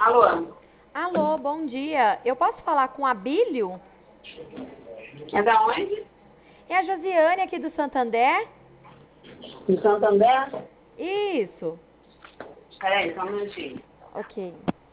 Alô? Alô, bom dia. Eu posso falar com a Abílio? É da onde? É a Josiane aqui do Santander? Em Santander? Isso. Peraí, só um minutinho. Ok.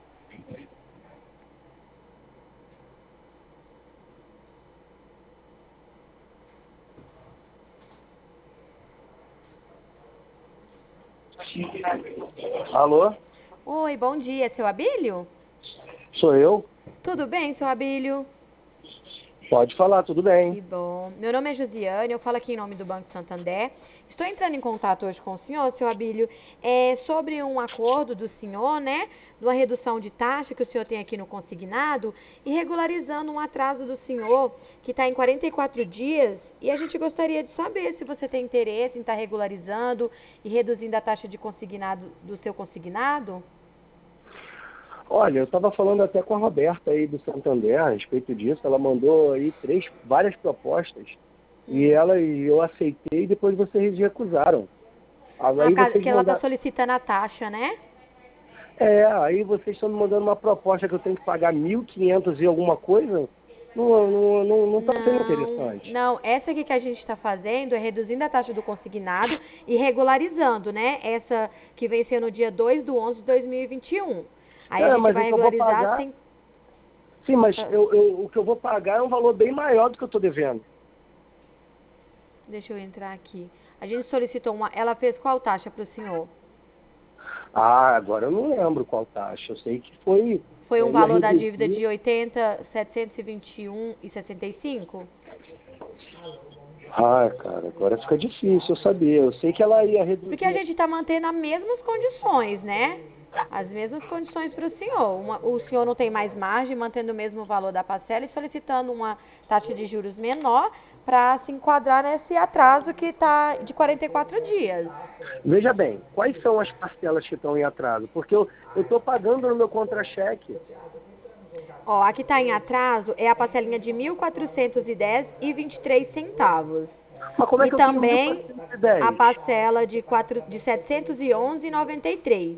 Alô? Oi, bom dia. Seu Abílio? Sou eu? Tudo bem, seu Abílio? Pode falar, tudo bem. Que bom. Meu nome é Josiane, eu falo aqui em nome do Banco Santander. Estou entrando em contato hoje com o senhor, seu Abílio, sobre um acordo do senhor, né? De uma redução de taxa que o senhor tem aqui no consignado e regularizando um atraso do senhor que está em 44 dias. E a gente gostaria de saber se você tem interesse em estar regularizando e reduzindo a taxa de consignado do seu consignado. Olha, eu estava falando até com a Roberta aí do Santander a respeito disso. Ela mandou aí várias propostas e eu aceitei e depois vocês recusaram. Aí vocês Que ela está mandaram... solicitando a taxa, né? Aí vocês estão me mandando uma proposta que eu tenho que pagar 1.500 e alguma coisa. Não está sendo interessante. Não, essa aqui que a gente está fazendo é reduzindo a taxa do consignado e regularizando, né? Essa que venceu no dia 2/11/2021. Aí a gente vai regularizar sem... Sim, mas o que eu vou pagar é um valor bem maior do que eu estou devendo. Deixa eu entrar aqui. A gente solicitou uma... Ela fez qual taxa para o senhor? Agora eu não lembro qual taxa. Eu sei que foi... Foi um valor da dívida de 80.721,65? Cara, agora fica difícil eu saber. Eu sei que ela ia reduzir... Porque a gente está mantendo as mesmas condições, né? As mesmas condições para o senhor. O senhor não tem mais margem, mantendo o mesmo valor da parcela e solicitando uma taxa de juros menor para se enquadrar nesse atraso que está de 44 dias. Veja bem, quais são as parcelas que estão em atraso? Porque eu estou pagando no meu contra-cheque. Ó, aqui está em atraso é a parcelinha de 1.410,23 centavos. Mas como é que E eu tenho também 1.410? a parcela de 711,93.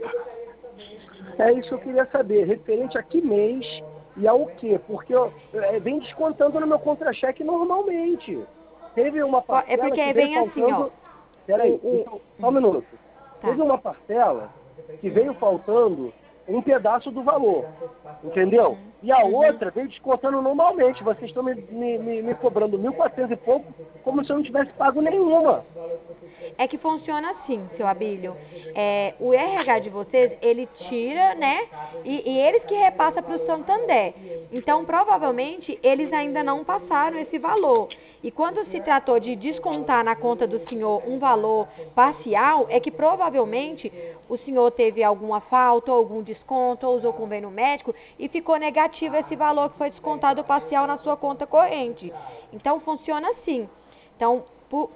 É isso que eu queria saber, referente a que mês e ao quê? Porque vem descontando no meu contra-cheque normalmente. Teve uma parcela É porque que veio vem assim, faltando... ó. Peraí, então, só um minuto. Tá. Teve uma parcela que veio faltando um pedaço do valor, entendeu? E a outra veio descontando normalmente. Vocês estão me cobrando 1.400 e pouco, como se eu não tivesse pago nenhuma. É que funciona assim, seu Abílio. O RH de vocês, ele tira, né? E eles que repassam para o Santander. Então, provavelmente, eles ainda não passaram esse valor. E quando se tratou de descontar na conta do senhor um valor parcial, é que provavelmente o senhor teve alguma falta, ou algum desconto, ou usou convênio médico, e ficou negativo esse valor que foi descontado parcial na sua conta corrente. Então, funciona assim. Então,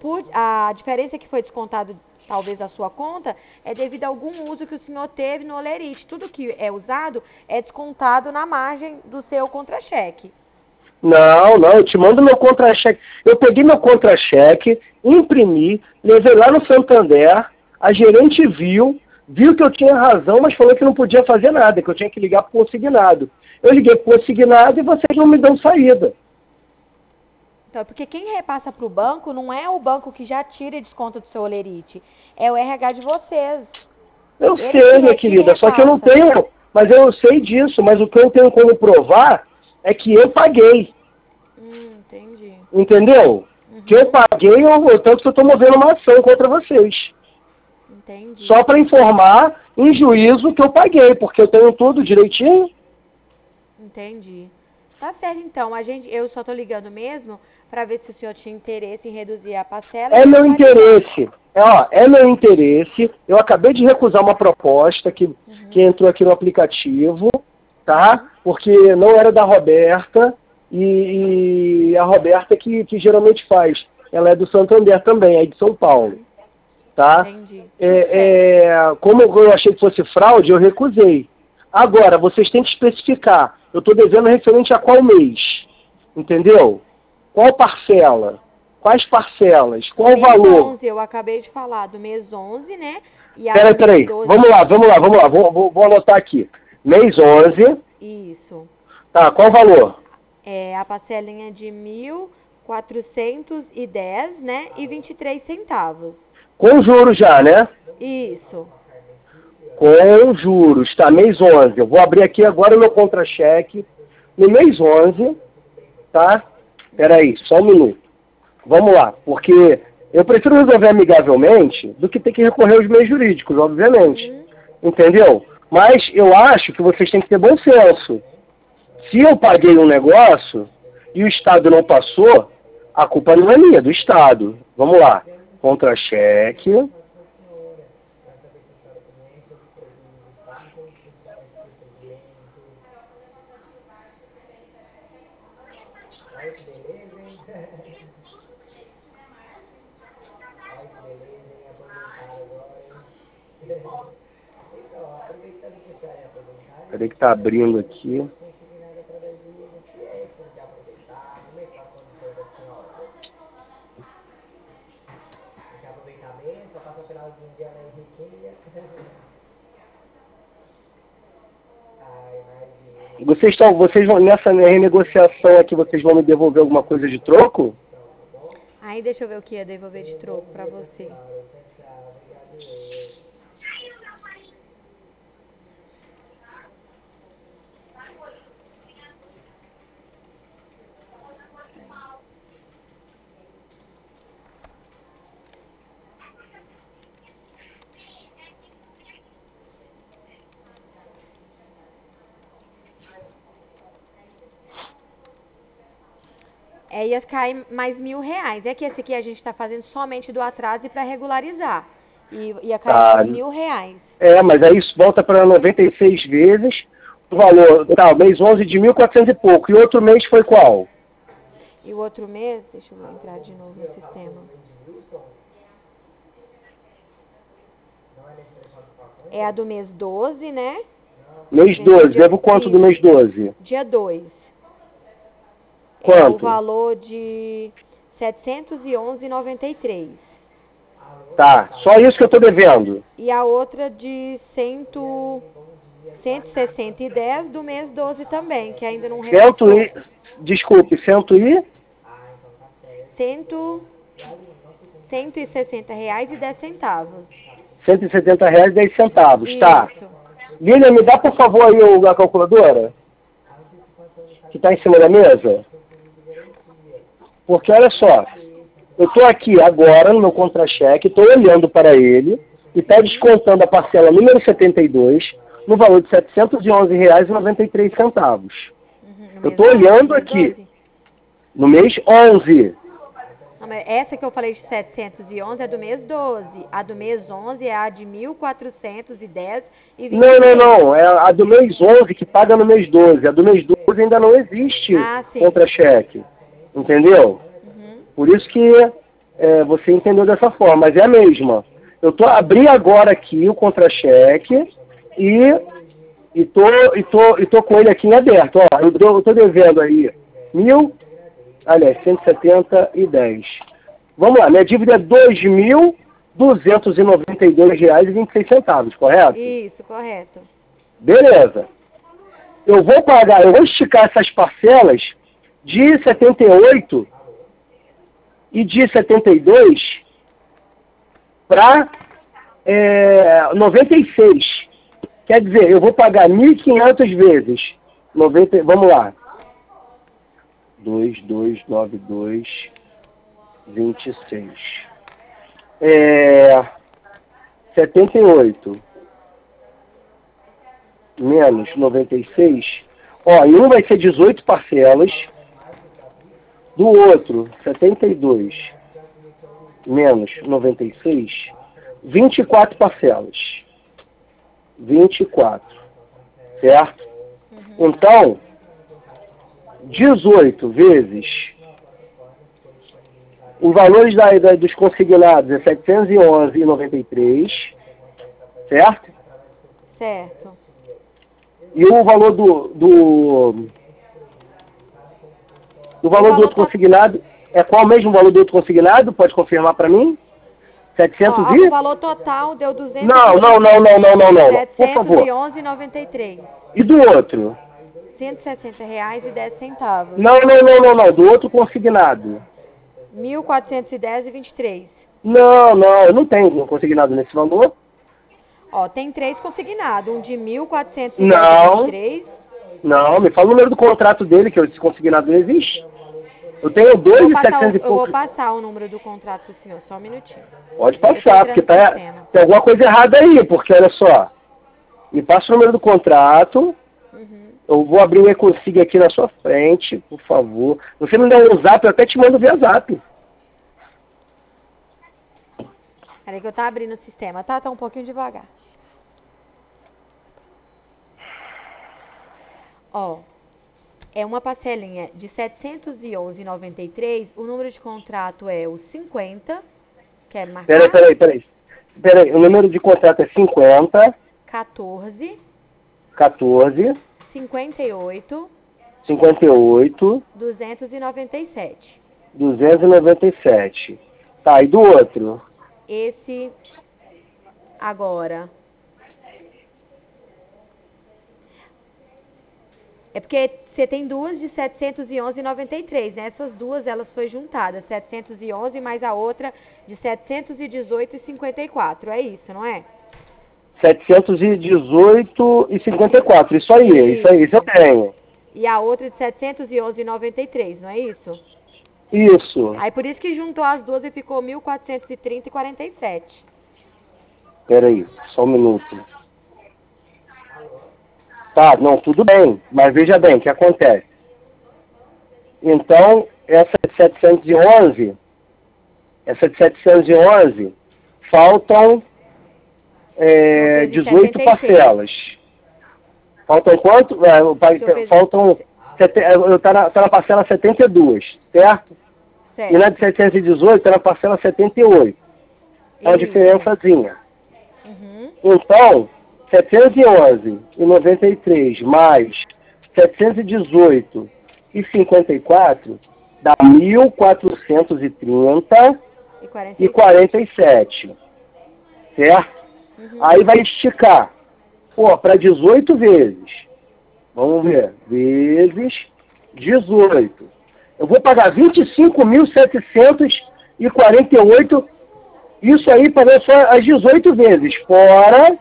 a diferença que foi descontado talvez da sua conta é devido a algum uso que o senhor teve no Olerite. Tudo que é usado é descontado na margem do seu contra-cheque. Não, eu te mando meu contra-cheque. Eu peguei meu contra-cheque, imprimi, levei lá no Santander, a gerente viu que eu tinha razão, mas falou que não podia fazer nada, que eu tinha que ligar para o consignado. Eu liguei para o consignado e vocês não me dão saída. Então, porque quem repassa para o banco não é o banco que já tira desconto do seu Olerite, é o RH de vocês. Eu sei, minha querida, só que eu não tenho, mas eu sei disso, mas o que eu tenho como provar é que eu paguei. Entendi. Entendeu? Que eu paguei, tanto que eu estou movendo uma ação contra vocês. Entendi. Só para informar em juízo que eu paguei, porque eu tenho tudo direitinho. Entendi. Tá certo, então. Eu só tô ligando mesmo para ver se o senhor tinha interesse em reduzir a parcela. É meu interesse. É meu interesse. Eu acabei de recusar uma proposta que entrou aqui no aplicativo, tá? Porque não era da Roberta e a Roberta que geralmente faz. Ela é do Santander também, é de São Paulo. Tá? Entendi. Como eu achei que fosse fraude, eu recusei. Agora, vocês têm que especificar. Eu estou devendo referente a qual mês? Entendeu? Qual parcela? Quais parcelas? Qual o valor? 11, eu acabei de falar do mês 11, né? E Peraí. Vamos lá. Vou anotar aqui. Mês 11. Isso. Tá, qual o valor? É a parcelinha de 1.410, né? E 23 centavos. Com juros já, né? Isso. Com juros, tá, mês 11. Eu vou abrir aqui agora o meu contra-cheque. No mês 11, tá? Peraí, só um minuto. Vamos lá, porque eu prefiro resolver amigavelmente do que ter que recorrer aos meios jurídicos, obviamente. Entendeu? Mas eu acho que vocês têm que ter bom senso. Se eu paguei um negócio e o Estado não passou, a culpa não é minha, é do Estado. Vamos lá. Contra-cheque. Peraí que tá abrindo aqui. Vocês vão, nessa renegociação aqui, vocês vão me devolver alguma coisa de troco? Aí deixa eu ver o que ia devolver de troco pra você. Ia cair mais R$1.000. É que esse aqui a gente tá fazendo somente do atraso para regularizar. E ia cair por R$1.000. Mas aí isso volta para 96 vezes. O valor, tá, mês 11 de 1.400 e pouco. E outro mês foi qual? E o outro mês, deixa eu entrar de novo no sistema. É a do mês 12, né? Mês 12, devo quanto do mês 12? Dia 2. Quanto? É o valor de R$ 711,93. Tá, só isso que eu tô devendo. E a outra de 160,10 do mês 12 também, que ainda não repassou. Desculpe, R$160,10. R$170,10, tá. Isso. Lilian, me dá por favor aí a calculadora? Que tá em cima da mesa? Porque olha só, eu estou aqui agora no meu contra-cheque, estou olhando para ele e está descontando a parcela número 72 no valor de R$ 711,93. Eu estou olhando aqui 12? no mês 11. Não, mas essa que eu falei de 711 é do mês 12. A do mês 11 é a de 1.410 e 23. Não. É a do mês 11 que paga no mês 12. A do mês 12 ainda não existe contra-cheque. Entendeu? Por isso que você entendeu dessa forma, mas é a mesma. Eu abri agora aqui o contra-cheque e tô com ele aqui em aberto. Ó, eu tô devendo aí 170,10. Vamos lá, minha dívida é R$ 2.292,26, correto? Isso, correto. Beleza. Eu vou esticar essas parcelas de 78 e de 72 para 96. Quer dizer, eu vou pagar 1.500 vezes. Vamos lá. 2.292, 26. 78 menos 96. Ó, em um vai ser 18 parcelas. Do outro, 72 menos 96, 24 parcelas. 24. Certo? Então, 18 vezes os valores dos consignados é 711,93, certo? Certo. E o valor do valor do outro consignado é qual mesmo o valor do outro consignado? Pode confirmar para mim? 700 Ó, e? o valor total deu 200. Não. Por favor. 711,93. E do outro? R$ 160,10. Não. Do outro consignado. R$ 1.410,23. Não, eu não tenho consignado nesse valor. Ó, tem 3 consignados. Um de R$ Não. 1.410,23. Não, me fala o número do contrato dele, que esse consignado não existe. Eu tenho 2 de 700 e Eu vou pouco. passar o número do contrato pro senhor, só um minutinho. Pode Eu tô passar, porque entrando no sistema. tem alguma coisa errada aí, porque olha só. Me passa o número do contrato. Uhum. Eu vou abrir o e-consig aqui na sua frente, por favor. Você me dá um zap, eu até te mando via zap. Peraí que eu tá abrindo o sistema, tá? Tá um pouquinho devagar. Ó, é uma parcelinha de R$ 711,93. O número de contrato é o 50. Quer marcar? Peraí. O número de contrato é 50, 14, 58, 297. 297. Tá, e do outro? Esse agora. É porque você tem duas de 711,93, né? Essas duas, elas foi juntadas. 711 mais a outra de 718,54. É isso, não é? 718,54. Isso aí, isso eu tenho. E a outra de 711,93, não é isso? Isso. Aí por isso que juntou as duas e ficou 1.430,47. Peraí, só um minuto. Tá, não, tudo bem, mas veja bem o que acontece. Então, essa de 711, faltam 18 parcelas. Faltam quanto? Faltam, tá na parcela 72, certo? Certo. E na de 718 tá na parcela 78. É uma diferençazinha. Uhum. Então, 711,93 mais 718,54 dá 1.430,47. Certo? Uhum. Aí vai esticar. Para 18 vezes. Vamos ver. Vezes 18. Eu vou pagar 25.748. Isso aí para só as 18 vezes. Fora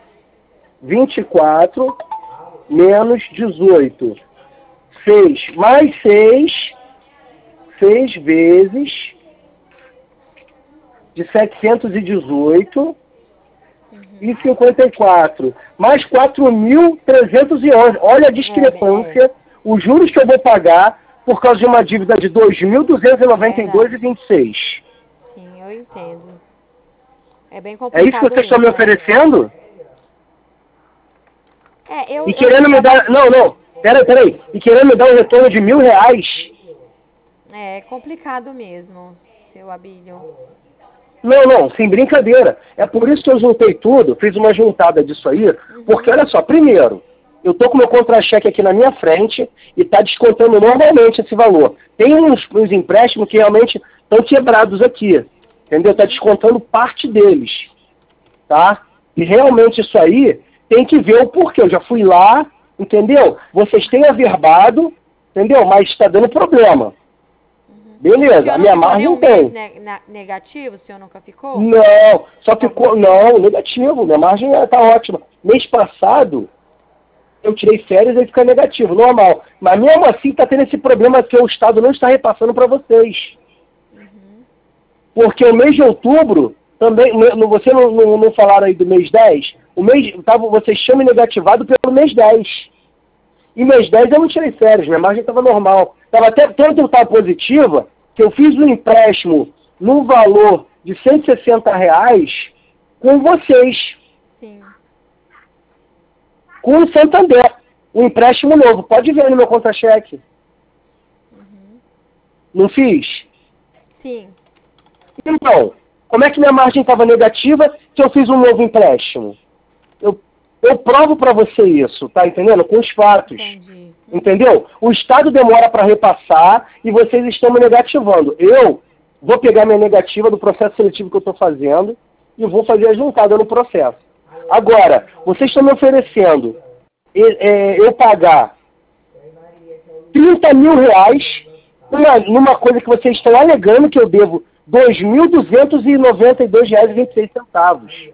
24 menos 18. 6 mais 6 vezes de 718 e 54. Mais 4.311. Olha a discrepância. Os juros que eu vou pagar por causa de uma dívida de 2.292,26. Sim, eu entendo. É bem É complicado. isso que vocês estão me oferecendo? Eu E querendo me dar... Não. Peraí. E querendo me dar um retorno de R$1.000. É complicado mesmo, seu Abílio. Não, sem brincadeira. É por isso que eu juntei tudo, fiz uma juntada disso aí, porque olha só, primeiro, eu tô com meu contra-cheque aqui na minha frente e tá descontando normalmente esse valor. Tem uns empréstimos que realmente estão quebrados aqui, entendeu? Tá descontando parte deles, tá? E realmente isso aí tem que ver o porquê. Eu já fui lá, entendeu? Vocês têm averbado, entendeu? Mas está dando problema. Beleza, a minha margem tem. Negativo, o senhor nunca ficou? Não, só ficou... Não, negativo, minha margem tá ótima. Mês passado, eu tirei férias e fica negativo, normal. Mas mesmo assim tá tendo esse problema que o Estado não está repassando para vocês. Porque o mês de outubro, também, você não falaram aí do mês 10? Vocês chamam negativado pelo mês 10. E mês 10 eu não tirei férias, minha margem estava normal. Estava até tanto estava positiva que eu fiz um empréstimo no valor de R$160 com vocês. Sim. Com o Santander. Um empréstimo novo. Pode ver no meu contra-cheque. Não fiz? Sim. Então, como é que minha margem estava negativa se eu fiz um novo empréstimo? Eu provo para você isso, tá entendendo? Com os fatos. Entendi. Entendeu? O Estado demora para repassar e vocês estão me negativando. Eu vou pegar minha negativa do processo seletivo que eu estou fazendo, e vou fazer a juntada no processo. Agora, vocês estão me oferecendo eu pagar R$ 30.000 numa coisa que vocês estão alegando que eu devo R$ 2.292,26.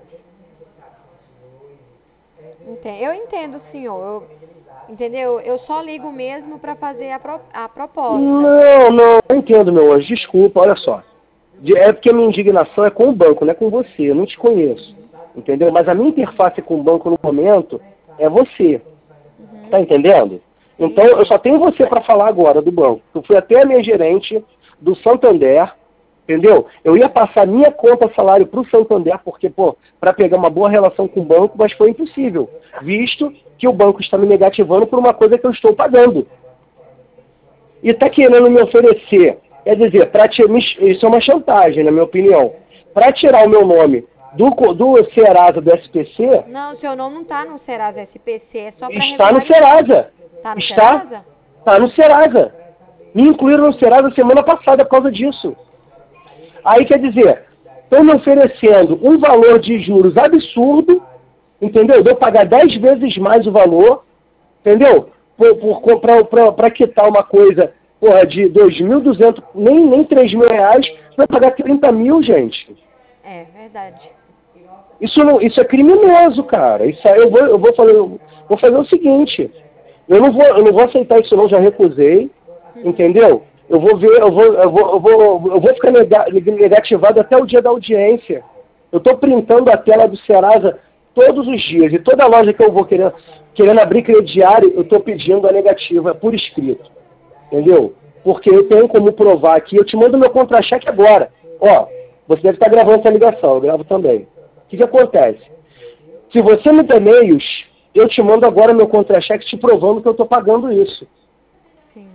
Eu entendo, senhor. Entendeu? Eu só ligo mesmo para fazer a proposta. Não, eu entendo, meu anjo. Desculpa, olha só. É porque a minha indignação é com o banco, não é com você. Eu não te conheço. Entendeu? Mas a minha interface com o banco no momento é você. Tá entendendo? Então, eu só tenho você para falar agora do banco. Eu fui até a minha gerente do Santander, entendeu? Eu ia passar minha conta salário para o Santander, porque, para pegar uma boa relação com o banco, mas foi impossível, visto que o banco está me negativando por uma coisa que eu estou pagando. E está querendo me oferecer, quer dizer, isso é uma chantagem, na minha opinião. Para tirar o meu nome do Serasa, do SPC... Não, seu nome não está no Serasa SPC, é só para Está no Serasa. Está no Serasa? Está no Serasa. Me incluíram no Serasa semana passada por causa disso. Aí, quer dizer, estão me oferecendo um valor de juros absurdo, entendeu? De eu pagar 10 vezes mais o valor, entendeu? Para quitar uma coisa, de 2.200, nem R$ 3.000, para pagar 30 mil, gente. É, verdade. Isso é criminoso, cara. Isso aí eu vou fazer o seguinte, eu não vou aceitar isso não, já recusei, entendeu? Eu vou ficar negativado até o dia da audiência. Eu estou printando a tela do Serasa todos os dias. E toda loja que eu vou querendo abrir crediário, eu estou pedindo a negativa por escrito. Entendeu? Porque eu tenho como provar aqui. Eu te mando meu contra-cheque agora. Você deve estar gravando essa ligação. Eu gravo também. O que acontece? Se você me der meios, eu te mando agora meu contra-cheque te provando que eu estou pagando isso. Sim.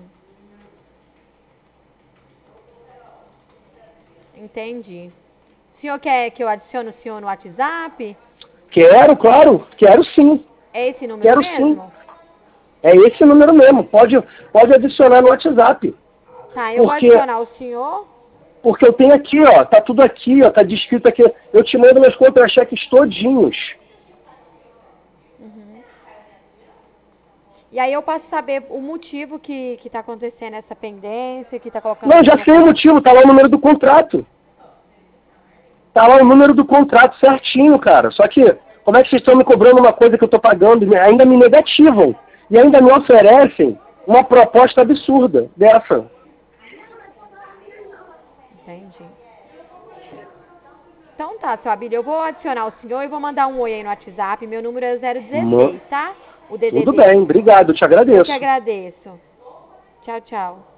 Entendi. O senhor quer que eu adicione o senhor no WhatsApp? Quero, claro. Quero sim. É esse número Quero mesmo? sim. É esse número mesmo. Pode adicionar no WhatsApp. Tá, eu vou adicionar o senhor. Porque eu tenho aqui, tá tudo aqui, tá descrito aqui. Eu te mando meus contra-cheques todinhos. E aí eu posso saber o motivo que tá acontecendo essa pendência, que tá colocando... Não, já sei o motivo, tá lá o número do contrato. Tá lá o número do contrato certinho, cara. Só que, como é que vocês estão me cobrando uma coisa que eu tô pagando? Ainda me negativam. E ainda me oferecem uma proposta absurda dessa. Entendi. Então tá, seu Abílio, eu vou adicionar o senhor e vou mandar um oi aí no WhatsApp. Meu número é 016, tá? O DDD. Tudo bem, obrigado, eu te agradeço. Eu que agradeço. Tchau, tchau.